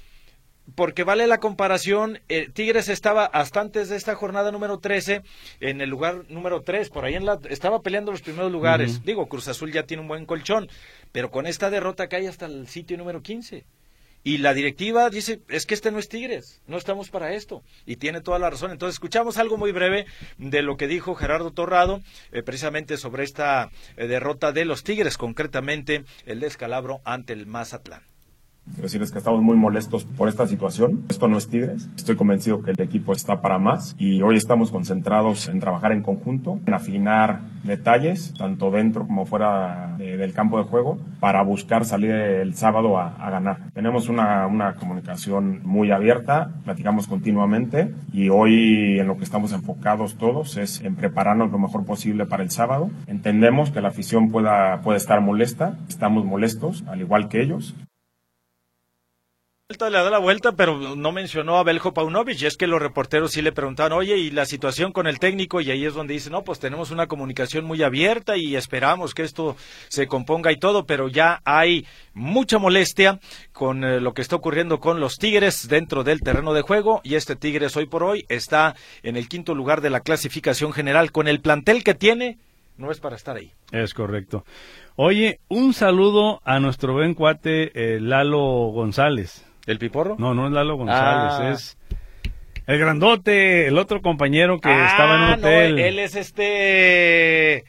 Porque vale la comparación, eh, Tigres estaba hasta antes de esta jornada número trece, en el lugar número tres, por ahí en la, estaba peleando los primeros lugares. Uh-huh. Digo, Cruz Azul ya tiene un buen colchón, pero con esta derrota cae hasta el sitio número quince. Y la directiva dice, es que este no es Tigres, no estamos para esto. Y tiene toda la razón. Entonces escuchamos algo muy breve de lo que dijo Gerardo Torrado, eh, precisamente sobre esta eh, derrota de los Tigres, concretamente el descalabro ante el Mazatlán. Quiero decirles que estamos muy molestos por esta situación. Esto no es Tigres. Estoy convencido que el equipo está para más y hoy estamos concentrados en trabajar en conjunto, en afinar detalles, tanto dentro como fuera de, del campo de juego, para buscar salir el sábado a, a ganar. Tenemos una, una comunicación muy abierta, platicamos continuamente y hoy en lo que estamos enfocados todos es en prepararnos lo mejor posible para el sábado. Entendemos que la afición pueda, puede estar molesta, estamos molestos, al igual que ellos. Le da la vuelta, pero no mencionó a Beljo Paunovic. Es que los reporteros sí le preguntaban, oye, ¿y la situación con el técnico? Y ahí es donde dice, no, pues tenemos una comunicación muy abierta y esperamos que esto se componga y todo, pero ya hay mucha molestia con eh, lo que está ocurriendo con los Tigres dentro del terreno de juego, y este Tigres hoy por hoy está en el quinto lugar de la clasificación general. Con el plantel que tiene, no es para estar ahí. Es correcto. Oye, un saludo a nuestro buen cuate eh, Lalo González. ¿El Piporro? No, no es Lalo González, ah. es el grandote, el otro compañero que ah, estaba en un hotel. No, él es este...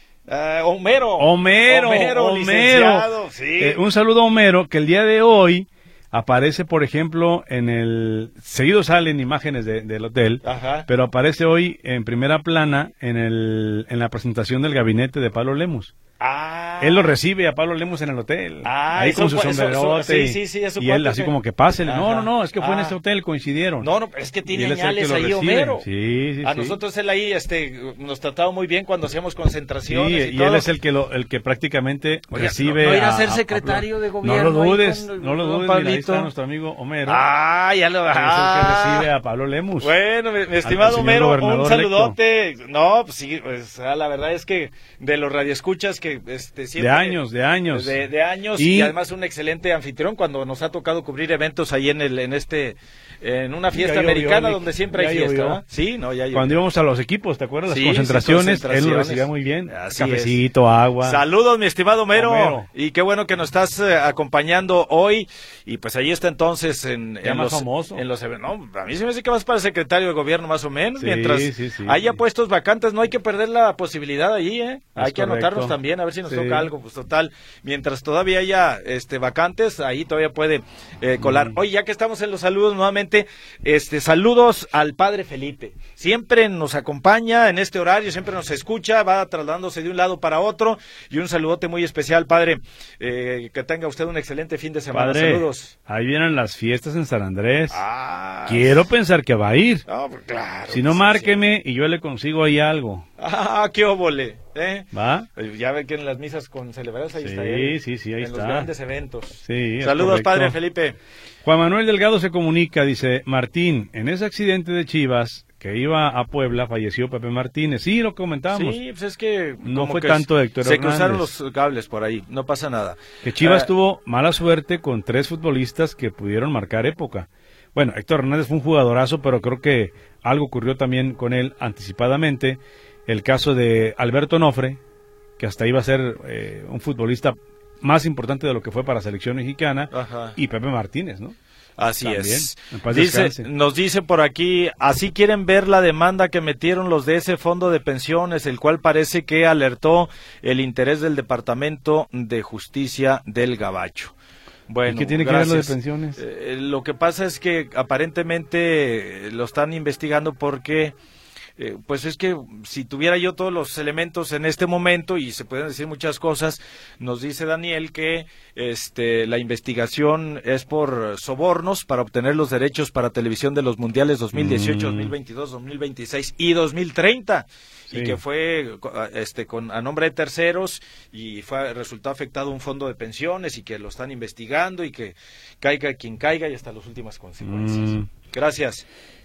Uh, Homero. Homero, Homero, Homero. licenciado, sí. Eh, un saludo a Homero, que el día de hoy aparece, por ejemplo, en el... Seguido salen imágenes de, del hotel, Ajá. pero aparece hoy en primera plana en, el, en la presentación del gabinete de Pablo Lemus. Ah. Él lo recibe a Pablo Lemus en el hotel. Ah, ahí con su eso, sombrerote. eso, sí, sí, sí, y él así que... como que pásele. No, no, no, es que fue ah. en este hotel, coincidieron. No, no, es que tiene es añales que ahí, recibe. Homero. Sí, sí, a sí. nosotros él ahí este, nos trataba muy bien cuando hacíamos concentraciones. Sí, y, y todo. él es el que lo, el que prácticamente Oiga, recibe. no, no irá a a ser a secretario Pablo. de gobierno. No lo dudes, con, no lo dudes. Mira, ahí está nuestro amigo Homero. Ah, ya lo Es ah. el que recibe a Pablo Lemus. Bueno, mi, mi estimado al, al Homero, un saludote. electo. No, pues sí, pues, la verdad es que de los radioescuchas que este, siempre... De años, de años. De, de años y... y además un excelente anfitrión cuando nos ha tocado cubrir eventos ahí en el en este en una fiesta ya americana llovió, donde siempre hay ya fiesta, llovió. ¿no? Sí, no, ya llovió. Cuando íbamos a los equipos, ¿te acuerdas? Sí, Las concentraciones, sí, concentraciones, él lo recibía muy bien. Así Cafecito, es. agua. Saludos, mi estimado Homero. Homero. Y qué bueno que nos estás eh, acompañando hoy. Y pues ahí está entonces en, ya en más los famoso. en los eventos. No, a mí se me hace que vas para el secretario de gobierno más o menos. Sí, mientras sí, sí, haya sí. puestos vacantes, no hay que perder la posibilidad allí, ¿eh? Es hay que correcto. anotarnos también, a ver si nos Sí. toca algo. Pues total, mientras todavía haya este vacantes, ahí todavía puede eh, colar. Mm. Oye, ya que estamos en los saludos nuevamente, este saludos al padre Felipe. Siempre nos acompaña en este horario, siempre nos escucha, va trasladándose de un lado para otro. Y un saludote muy especial, padre. Eh, que tenga usted un excelente fin de semana. Padre, Saludos. ahí vienen las fiestas en San Andrés. Ah, Quiero pensar que va a ir. no, pues claro. Si no, sí, márqueme sí. y yo le consigo ahí algo. Ah, qué óvole. ¿eh? ¿Va? Ya ven que en las misas con celebradas ahí Sí, está él. sí, sí, ahí en está. los grandes eventos. Sí, es Saludos, correcto. padre Felipe. Juan Manuel Delgado se comunica, dice, Martín, en ese accidente de Chivas que iba a Puebla, falleció Pepe Martínez. Sí, lo comentábamos. Sí, pues es que No como fue que tanto Héctor se Hernández. cruzaron los cables por ahí, no pasa nada. Que Chivas Eh, tuvo mala suerte con tres futbolistas que pudieron marcar época. Bueno, Héctor Hernández fue un jugadorazo, pero creo que algo ocurrió también con él anticipadamente. El caso de Alberto Nofre, que hasta iba a ser eh, un futbolista más importante de lo que fue para la selección mexicana, Ajá. y Pepe Martínez, ¿no? Así También, es. en paz Dice, descanse. nos dice por aquí, así quieren ver la demanda que metieron los de ese fondo de pensiones, el cual parece que alertó el interés del Departamento de Justicia del Gabacho. Bueno, ¿Y qué tiene gracias. que ver lo de pensiones? Eh, lo que pasa es que aparentemente eh, lo están investigando porque... Eh, pues es que si tuviera yo todos los elementos en este momento y se pueden decir muchas cosas, nos dice Daniel que este la investigación es por sobornos para obtener los derechos para televisión de los mundiales dos mil dieciocho, Mm. dos mil veintidós, dos mil veintiséis y dos mil treinta. Sí. Y que fue este con a nombre de terceros y fue resultó afectado un fondo de pensiones y que lo están investigando y que caiga quien caiga y hasta las últimas consecuencias. Mm. Gracias.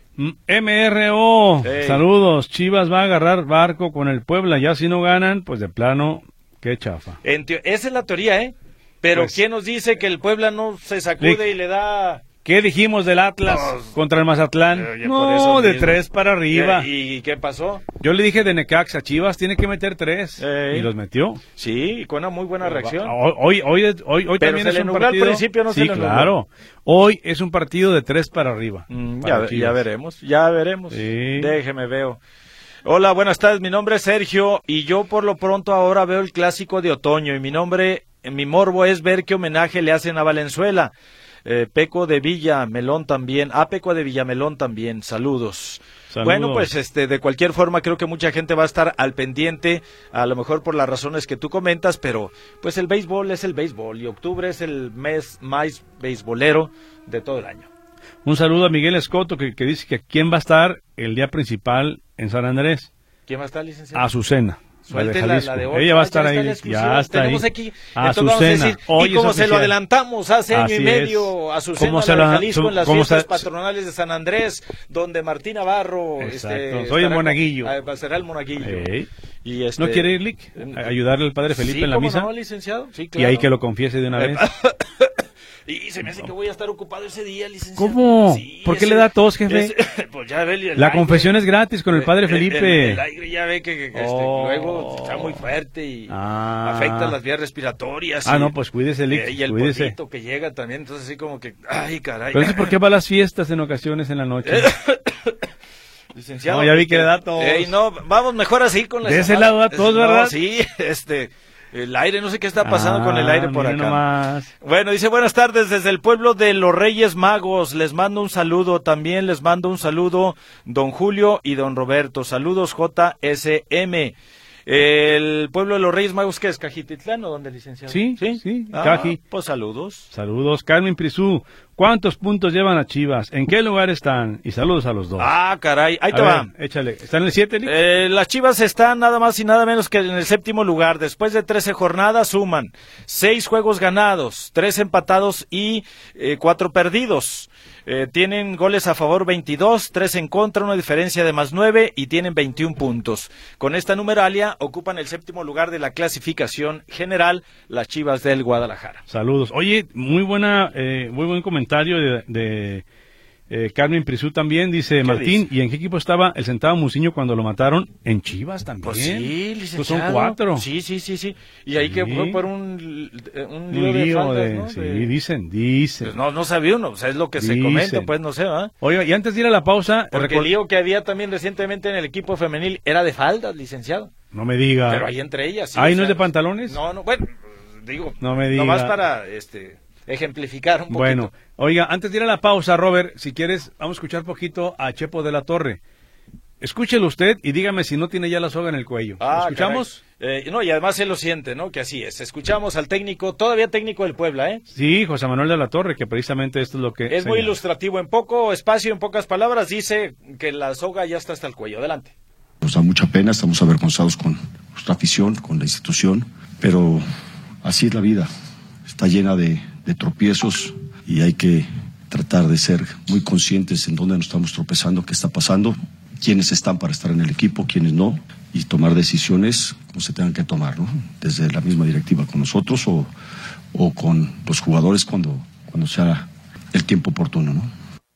M R O, Hey. saludos. Chivas va a agarrar barco con el Puebla. Ya si no ganan, pues de plano, qué chafa. En teo- esa es la teoría, ¿eh? Pero Pues- ¿quién nos dice que el Puebla no se sacude Rick. y le da... ¿Qué dijimos del Atlas No, contra el Mazatlán? eh, ya por No, eso de mismo. tres para arriba. ¿Y, y qué pasó? Yo le dije de Necaxa, Chivas tiene que meter tres. Ey. Y los metió. Sí, y con una muy buena reacción. Hoy, hoy, hoy, hoy, hoy Pero también se es le un nubló al partido. principio, no se sí, le nubló. claro. Hoy es un partido de tres para arriba. Mm, para ya, ya Chivas. veremos, ya veremos. Sí. Déjeme veo. Hola, buenas tardes, mi nombre es Sergio y yo por lo pronto ahora veo el clásico de otoño y mi nombre, mi morbo es ver qué homenaje le hacen a Valenzuela. Eh, Peco de Villamelón también, a Peco de Villamelón también, saludos. Saludos. Bueno, pues este, de cualquier forma creo que mucha gente va a estar al pendiente, a lo mejor por las razones que tú comentas, pero pues el béisbol es el béisbol y octubre es el mes más beisbolero de todo el año. Un saludo a Miguel Escoto que, que dice que quién va a estar el día principal en San Andrés. ¿Quién va a estar, licenciado? Azucena. Suelte la, la de hoy. Ella va a estar ah, ahí, está ya está Tenemos ahí. aquí. Azucena. Entonces vamos a decir, Hoy y como es se lo oficial. adelantamos hace año Así y medio, es. Azucena, ¿Cómo se la la- de Jalisco, en las cómo fiestas se- patronales de San Andrés, donde Martín Navarro Exacto. este, Soy el estará monaguillo. con- ah, será el monaguillo. Ey. Y este, ¿No quiere ir, Lick? A ayudarle al padre Felipe sí, en la ¿cómo misa. no, licenciado? Sí, Y claro. ahí que lo confiese de una vez. Y se me hace que voy a estar ocupado ese día, licenciado. ¿Cómo? Sí, ¿Por qué ese- le da tos, jefe? ese- pues ya ve el La aire. confesión es gratis con el padre El- Felipe. El, el aire ya ve que, que, que, este, Oh. luego está muy fuerte y Ah. afecta las vías respiratorias. Ah, y, no, pues cuídese, Lick, eh, Y el cuídese. polvito que llega también, entonces así como que, ay, caray. Pero eso es porque va a las fiestas en ocasiones en la noche. Licenciado. No, ya vi que le da tos. Ey, no, vamos mejor a seguir con la De ese llamada. lado da tos, No, ¿verdad? sí, este, el aire, no sé qué está pasando con el aire Ah, por mire acá. nomás. Bueno, dice, buenas tardes desde el pueblo de los Reyes Magos, les mando un saludo, también les mando un saludo don Julio y don Roberto, saludos J S M. El pueblo de los Reyes Magos, ¿qué es? ¿Cajititlán o dónde, licenciado? Sí, sí, Ah, Caji. pues saludos. Saludos, Carmen Prisú. ¿Cuántos puntos llevan a Chivas? ¿En qué lugar están? Y saludos a los dos. Ah, caray, ahí A te ver, va. échale. ¿Están en el siete, Lick? Eh, las Chivas están nada más y nada menos que en el séptimo lugar. Después de trece jornadas suman seis juegos ganados, tres empatados y eh, cuatro perdidos. Eh, tienen goles a favor veintidós, tres en contra, una diferencia de más nueve y tienen veintiún puntos. Con esta numeralia ocupan el séptimo lugar de la clasificación general las Chivas del Guadalajara. Saludos. Oye, muy buena, eh, muy buen comentario de, de eh, Carmen Prisú también. Dice Martín, dice? ¿y en qué equipo estaba el sentado Muciño cuando lo mataron? En Chivas también. Pues sí, licenciado. Pues son cuatro. Sí, sí, sí, sí. Y ahí Sí. que fue por un, un Un lío de lío faltas, de- ¿no? sí, De- dicen, dicen. Pues no, no sabía uno, o sea, es lo que se Dicen. comenta, pues no sé, ¿verdad? Oiga, y antes de ir a la pausa, Porque recor- el lío que había también recientemente en el equipo femenil era de faldas, licenciado. no me diga. Pero ahí entre ellas. Sí, ¿Ahí o no es sea, de pantalones? No, no, bueno, digo, No me diga. nomás para este, ejemplificar un poquito. Bueno, oiga, antes de ir a la pausa, Robert, si quieres, vamos a escuchar poquito a Chepo de la Torre. Escúchelo usted y dígame si no tiene ya la soga en el cuello. Ah, ¿Escuchamos? caray. Eh, no, y además él lo siente, ¿no? Que así es. Escuchamos al técnico, todavía técnico del Puebla, ¿eh? Sí, José Manuel de la Torre, que precisamente esto es lo que... Es muy señala. ilustrativo, en poco espacio, en pocas palabras, dice que la soga ya está hasta el cuello. Adelante. Nos da mucha pena, estamos avergonzados con nuestra afición, con la institución, pero así es la vida, está llena de, de tropiezos y hay que tratar de ser muy conscientes en dónde nos estamos tropezando, qué está pasando, quiénes están para estar en el equipo, quiénes no, y tomar decisiones como se tengan que tomar, ¿no? Desde la misma directiva con nosotros o, o con los jugadores cuando, cuando sea el tiempo oportuno, ¿no?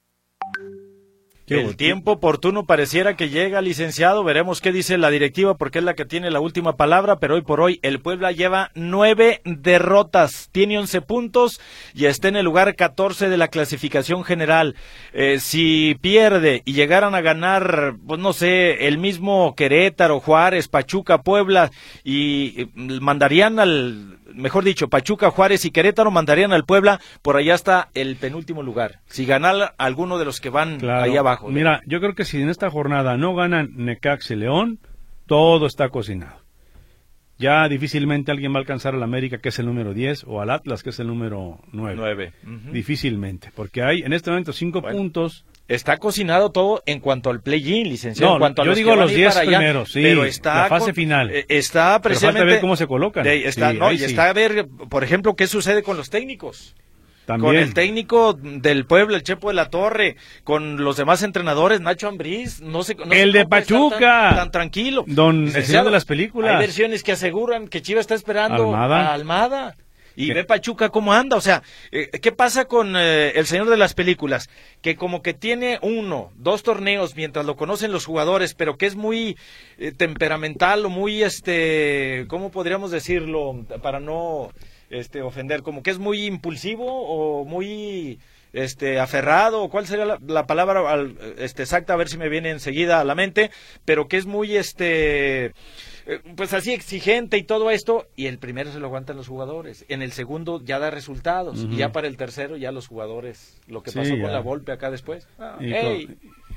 El tiempo oportuno pareciera que llega, licenciado. Veremos qué dice la directiva porque es la que tiene la última palabra, pero hoy por hoy el Puebla lleva nueve derrotas, tiene once puntos y está en el lugar catorce de la clasificación general. Eh, si pierde y llegaran a ganar, pues no sé, el mismo Querétaro, Juárez, Pachuca, Puebla y eh, mandarían al... Mejor dicho, Pachuca, Juárez y Querétaro mandarían al Puebla por allá hasta el penúltimo lugar. Si ganara alguno de los que van Claro. ahí abajo. Mira, yo creo que si en esta jornada no ganan Necaxa y León, todo está cocinado. Ya difícilmente alguien va a alcanzar al América, que es el número diez, o al Atlas, que es el número nueve. Nueve. Ujú. Difícilmente, porque hay en este momento cinco Bueno. puntos. Está cocinado todo en cuanto al play-in, licenciado. No, en cuanto a yo los digo que van los a ir diez para allá, primeros, sí, pero está la fase con- final. eh, Está Pero precisamente. falta ver cómo se colocan. de- está, Sí, no, ahí y sí. está a ver, por ejemplo, qué sucede con los técnicos. También. Con el técnico del Puebla, el Chepo de la Torre, con los demás entrenadores, Nacho Ambriz, no sé. No sé El de cómo puede estar Pachuca. Tan, tan tranquilo. Don- el Licenciado, señor de las películas. Hay versiones que aseguran que Chivas está esperando Almada. a Almada. Y ¿Qué? ve Pachuca cómo anda, o sea, eh, ¿qué pasa con eh, el señor de las películas? Que como que tiene uno, dos torneos mientras lo conocen los jugadores, pero que es muy eh, temperamental o muy, este, ¿cómo podríamos decirlo? Para no este, ofender, como que es muy impulsivo o muy este aferrado, o cuál sería la, la palabra al, este, exacta, a ver si me viene enseguida a la mente, pero que es muy este eh, pues así exigente y todo esto, y el primero se lo aguantan los jugadores, en el segundo ya da resultados, Ujú. y ya para el tercero ya los jugadores, lo que Sí, pasó ya. con la Volpe acá después. Ah, Y ey. con,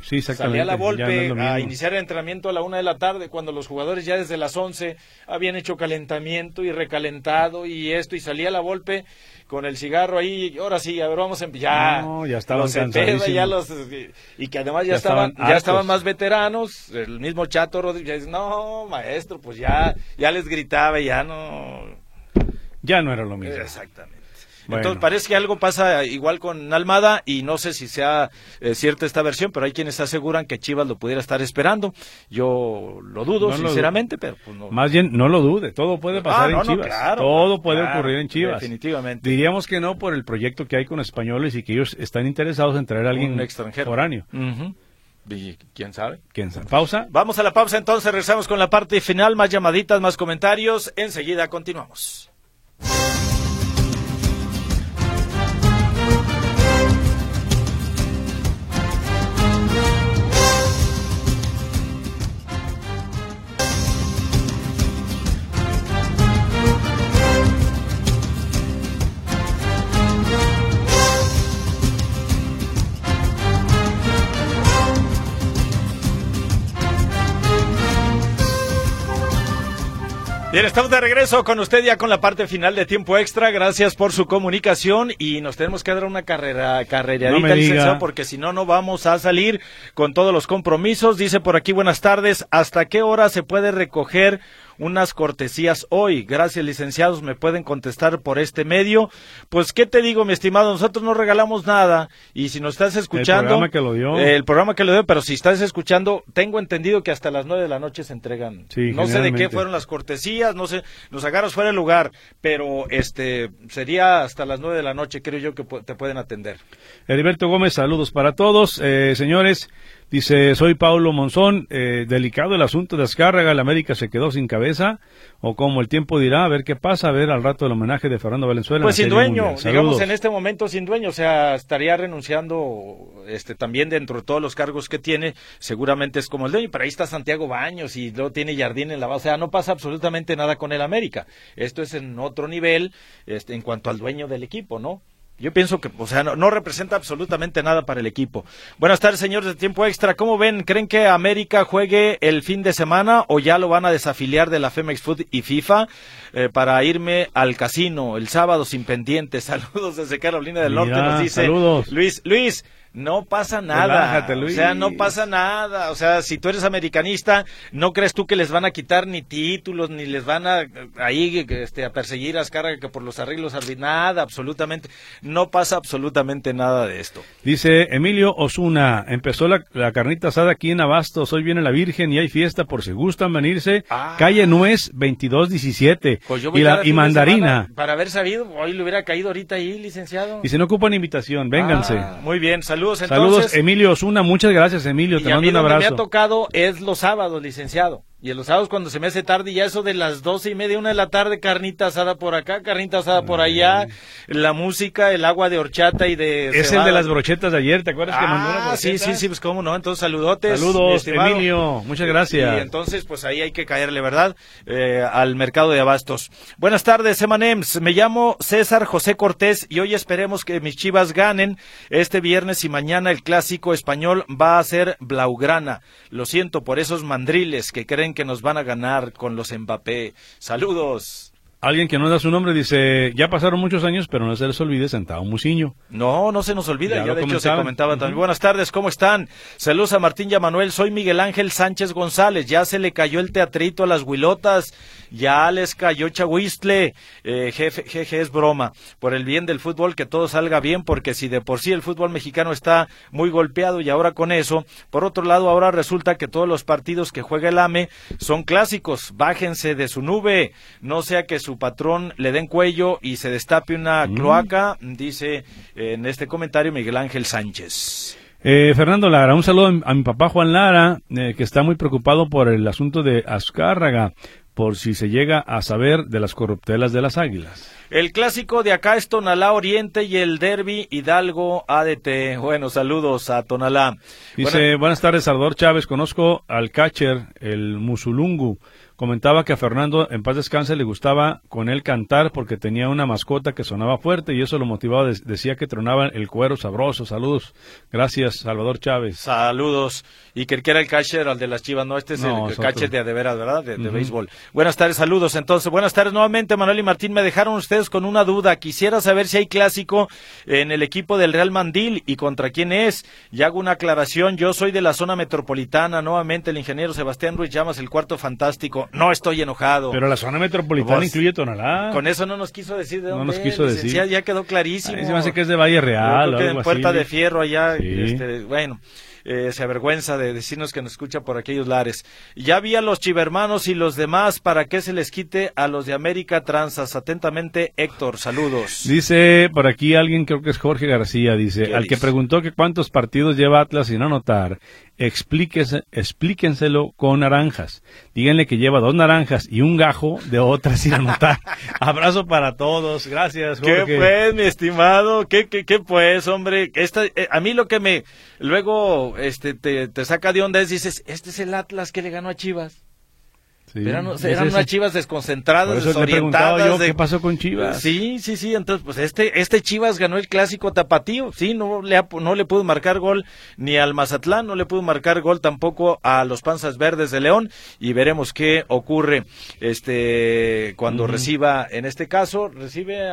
Sí, exactamente. Salía la Volpe no a iniciar el entrenamiento a la una de la tarde, cuando los jugadores ya desde las once habían hecho calentamiento y recalentado y esto, y salía la Volpe con el cigarro ahí, y ahora sí, a ver, vamos a empezar. No, ya estaban los Cepeda, ya los y que además ya, ya estaban, estaban ya estaban más veteranos, el mismo Chato Rodríguez, no, maestro, pues ya, ya les gritaba y ya no. Ya no era lo mismo. Exactamente. Bueno. Entonces parece que algo pasa igual con Almada y no sé si sea eh, cierta esta versión, pero hay quienes aseguran que Chivas lo pudiera estar esperando. Yo lo dudo, no sinceramente, lo dudo. pero pues no. Más bien, no lo dude, todo puede pasar ah, no, en Chivas. No, claro, todo puede claro, ocurrir en Chivas. Definitivamente. Diríamos que no por el proyecto que hay con españoles y que ellos están interesados en traer a alguien Un extranjero. foráneo. Uh-huh. ¿Y quién sabe? ¿Quién sabe? ¿Pausa? Vamos a la pausa entonces, regresamos con la parte final, más llamaditas, más comentarios. Enseguida continuamos. Bien, estamos de regreso con usted ya con la parte final de Tiempo Extra. Gracias por su comunicación y nos tenemos que dar una carrera, carreradita, no licenciado, porque si no, no vamos a salir con todos los compromisos. Dice por aquí, buenas tardes, ¿hasta qué hora se puede recoger unas cortesías hoy? Gracias, licenciados, me pueden contestar por este medio. Pues, ¿qué te digo, mi estimado? Nosotros no regalamos nada, y si nos estás escuchando... El programa que lo dio. Eh, el programa que lo dio, pero si estás escuchando, tengo entendido que hasta las nueve de la noche se entregan. Sí, no sé de qué fueron las cortesías, no sé, nos agarras fuera de lugar, pero este sería hasta las nueve de la noche, creo yo, que te pueden atender. Heriberto Gómez, saludos para todos. Eh, señores... Dice, soy Paulo Monzón, eh, delicado el asunto de Azcárraga, el América se quedó sin cabeza, o como el tiempo dirá, a ver qué pasa, a ver al rato el homenaje de Fernando Valenzuela. Pues sin dueño, digamos en este momento sin dueño, o sea, estaría renunciando este también dentro de todos los cargos que tiene, seguramente es como el dueño, pero ahí está Santiago Baños y luego tiene Jardín en la base, o sea, no pasa absolutamente nada con el América, esto es en otro nivel, este, en cuanto al dueño del equipo, ¿no? Yo pienso que, o sea, no, no representa absolutamente nada para el equipo. Buenas tardes, señores de Tiempo Extra. ¿Cómo ven? ¿Creen que América juegue el fin de semana o ya lo van a desafiliar de la Femex Food y FIFA eh, para irme al casino el sábado sin pendientes? Saludos desde Carolina del Norte, Mira, nos dice saludos. Luis. Luis, no pasa nada, Relájate, Luis. O sea, no pasa nada, o sea, si tú eres americanista, ¿no crees tú que les van a quitar ni títulos, ni les van a ahí este, a perseguir a Azcárraga que por los arreglos arbitrales? Nada, absolutamente, no pasa absolutamente nada de esto. Dice Emilio Osuna, empezó la, la carnita asada aquí en Abastos, hoy viene la Virgen y hay fiesta por si gustan venirse, ah. calle Nuez veintidós diecisiete, pues y, la, y mandarina. Para haber sabido, hoy le hubiera caído ahorita ahí, licenciado. Y si no ocupan invitación, vénganse. Ah, muy bien, saludos. Entonces, saludos, Emilio Osuna, muchas gracias, Emilio, te mando un abrazo. Me ha tocado es los sábados, licenciado. Y en los sábados cuando se me hace tarde, ya eso de las doce y media, una de la tarde, carnita asada por acá, carnita asada por allá, la música, el agua de horchata y de... Es cebada. el de las brochetas de ayer, ¿te acuerdas ah, que mandó una brocheta? sí, sí, sí, pues cómo no, entonces saludotes. Saludos, Emilio, muchas gracias. Y entonces, pues ahí hay que caerle, ¿verdad? Eh, al mercado de abastos. Buenas tardes, Emanems, me llamo César José Cortés y hoy esperemos que mis Chivas ganen este viernes y mañana el clásico español va a ser blaugrana. Lo siento por esos mandriles que creen que nos van a ganar con los Mbappé. Saludos. Alguien que no da su nombre dice, ya pasaron muchos años, pero no se les olvide Santao Musiño. No, no se nos olvida, ya, ya de hecho se comentaba uh-huh. también. Buenas tardes, ¿cómo están? Saludos a Martín y a Manuel, soy Miguel Ángel Sánchez González, ya se le cayó el teatrito a las huilotas, ya les cayó Chahuistle, eh, jefe, jeje, es broma, por el bien del fútbol que todo salga bien, porque si de por sí el fútbol mexicano está muy golpeado y ahora con eso, por otro lado ahora resulta que todos los partidos que juega el A M E son clásicos, bájense de su nube, no sea que su patrón le den cuello y se destape una mm. cloaca, dice eh, en este comentario Miguel Ángel Sánchez. Eh, Fernando Lara, un saludo a mi papá Juan Lara, eh, que está muy preocupado por el asunto de Azcárraga, por si se llega a saber de las corruptelas de las Águilas. El clásico de acá es Tonalá Oriente y el derbi Hidalgo A D T. Bueno, saludos a Tonalá. Dice, Buena... buenas tardes, Salvador Chávez, conozco al catcher, el Musulungu, comentaba que a Fernando, en paz descanse, le gustaba con él cantar porque tenía una mascota que sonaba fuerte y eso lo motivaba, de- decía que tronaba el cuero sabroso. Saludos. Gracias, Salvador Chávez. Saludos. Y que era el catcher, al de las Chivas, no, este es No, el es catcher otro. de a de veras, ¿verdad? De, de Ujú. béisbol. Buenas tardes, saludos. Entonces, buenas tardes nuevamente, Manuel y Martín. Me dejaron ustedes con una duda. Quisiera saber si hay clásico en el equipo del Real Mandil y contra quién es. Y hago una aclaración. Yo soy de la zona metropolitana. Nuevamente, el ingeniero Sebastián Ruiz Llamas, el cuarto fantástico. No estoy enojado. Pero la zona metropolitana Vos- incluye Tonalá. Con eso no nos quiso decir de No dónde nos quiso es, decir. licenciada, ya quedó clarísimo. A mí se me hace que es de Valle Real. Yo creo o que algo en Puerta así. de Fierro allá, Sí. este, bueno, eh, se avergüenza de decirnos que nos escucha por aquellos lares. Ya vi a los chivermanos y los demás, para que se les quite a los de América Tranzas. Atentamente, Héctor, saludos. Dice por aquí alguien, creo que es Jorge García, dice, ¿Qué al que dice? preguntó que cuántos partidos lleva Atlas sin anotar, explíquese, explíquenselo con naranjas. Díganle que lleva dos naranjas y un gajo de otras sin anotar. Abrazo para todos, gracias Jorge. ¿Qué pues, mi estimado? ¿Qué, qué, qué pues, hombre? Esta, eh, a mí lo que me luego este te, te saca de onda es, dices, este es el Atlas que le ganó a Chivas. Sí, Eran, es eran ese. unas Chivas desconcentradas, Por eso le he preguntado desorientadas. yo de- qué pasó con Chivas. Sí, sí, sí, entonces pues este este Chivas ganó el clásico tapatío, sí, no le ha- no le pudo marcar gol ni al Mazatlán, no le pudo marcar gol tampoco a los Panzas Verdes de León y veremos qué ocurre este cuando Ujú. reciba, en este caso recibe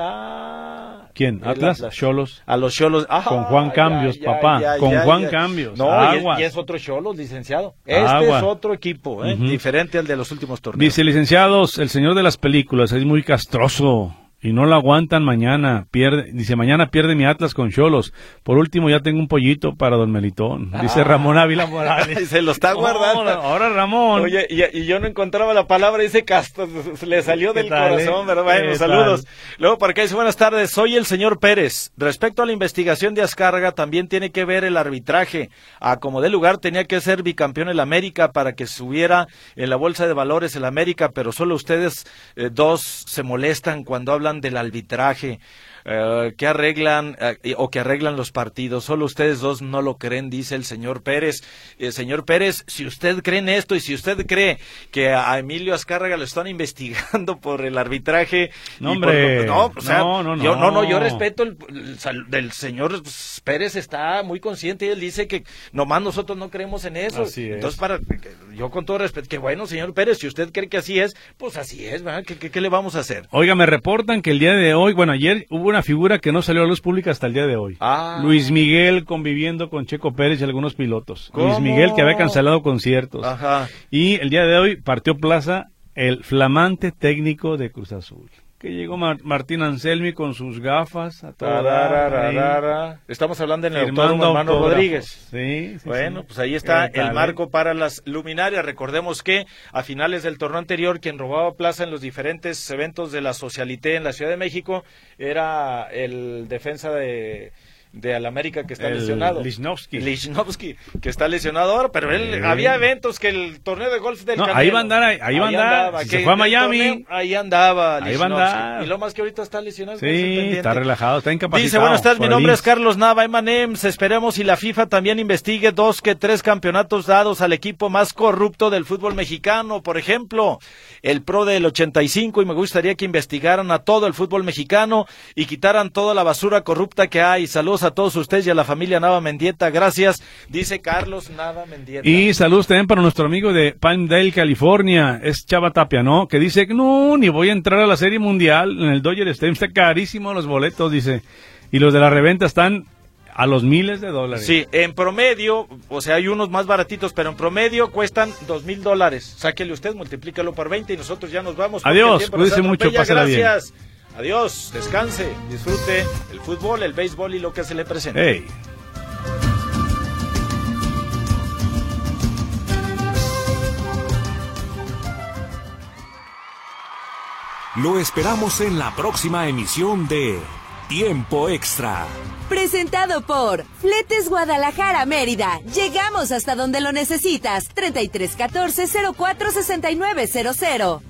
a ¿Quién? el Atlas, Xolos. a los Cholos. Con Juan Cambios, papá, con Juan Cambios. No, y es, Aguas. y es otro Cholos, licenciado. Este Aguas. es otro equipo, ¿eh? Ujú. Diferente al de los últimos torneos. Dice, licenciados, el señor de las películas es muy castroso y no lo aguantan mañana. Pierde, dice, mañana pierde mi Atlas con Xolos. Por último, ya tengo un pollito para don Melitón. Dice Ah. Ramón Ávila Morales. Se lo está guardando. Ahora, ahora Ramón. Oye, y, y yo no encontraba la palabra, dice Castro, se le salió ¿Qué del tal, corazón, eh? ¿verdad? Bueno, ¿Qué saludos. tal? Luego, para acá dice, buenas tardes, soy el señor Pérez. Respecto a la investigación de Azcárraga, también tiene que ver el arbitraje. A como de lugar tenía que ser bicampeón el América para que subiera en la bolsa de valores el América, pero solo ustedes eh, dos se molestan cuando hablan del arbitraje. Eh, que arreglan eh, o que arreglan los partidos, solo ustedes dos no lo creen, dice el señor Pérez. Eh, señor Pérez, si usted cree en esto y si usted cree que a Emilio Azcárraga lo están investigando por el arbitraje, No, y hombre. por- no, o sea, No, no, no. yo no, no, yo respeto el, el sal- del señor Pérez, está muy consciente y él dice que nomás nosotros no creemos en eso. Así es. Entonces, para yo con todo respeto, que bueno, señor Pérez, si usted cree que así es, pues así es, ¿verdad? ¿Qué, qué, qué le vamos a hacer? Oiga, me reportan que el día de hoy, bueno, ayer hubo una figura que no salió a luz pública hasta el día de hoy. Ah. Luis Miguel conviviendo con Checo Pérez y algunos pilotos. ¿Cómo? Luis Miguel que había cancelado conciertos. Ajá. Y el día de hoy partió plaza el flamante técnico de Cruz Azul. Que llegó Mar- Martín Anselmi con sus gafas a toda dar, ahí, Tarararara. Estamos hablando en el firmando autódromo Hermano autógrafos. Rodríguez. Sí, sí, Bueno, sí. pues ahí está ¿Qué tal, el eh? marco para las luminarias. Recordemos que a finales del torneo anterior, quien robaba plaza en los diferentes eventos de la Socialité en la Ciudad de México era el defensa de, de Al América que está El lesionado. Lichnowsky. Lichnowsky, que está lesionado ahora, pero él Sí. había eventos que el torneo de golf del No, Canelo. ahí va a andar, ahí- ahí va a andar. andaba, Si que se fue a del Miami. torneo, ahí andaba Ahí va a Lichnowsky. andar. Y lo más que ahorita está lesionado. Sí, con ese pendiente. está relajado, está incapacitado. Dice, buenas tardes, mi por el nombre es I M S S. Carlos Nava, Emanems. Esperemos y la FIFA también investigue dos que tres campeonatos dados al equipo más corrupto del fútbol mexicano. Por ejemplo, el Pro del ochenta y cinco, y me gustaría que investigaran a todo el fútbol mexicano y quitaran toda la basura corrupta que hay. Saludos a todos ustedes y a la familia Nava Mendieta. Gracias, dice Carlos Nava Mendieta. Y saludos también para nuestro amigo de Palmdale, California, es Chava Tapia, ¿no? Que dice, no, ni voy a entrar a la Serie Mundial en el Dodger Stadium, está carísimo los boletos, dice. Y los de la reventa están a los miles de dólares. Sí, en promedio, o sea, hay unos más baratitos, pero en promedio cuestan dos mil dólares. Sáquele usted, multiplícalo por veinte y nosotros ya nos vamos. porque Adiós, el tiempo nos cuídese mucho, atropella. pásela bien. Gracias. Adiós, descanse, disfrute el fútbol, el béisbol y lo que se le presente. Hey. Lo esperamos en la próxima emisión de Tiempo Extra. Presentado por Fletes Guadalajara Mérida. Llegamos hasta donde lo necesitas. treinta y tres catorce cero cuatro sesenta y nueve cero cero.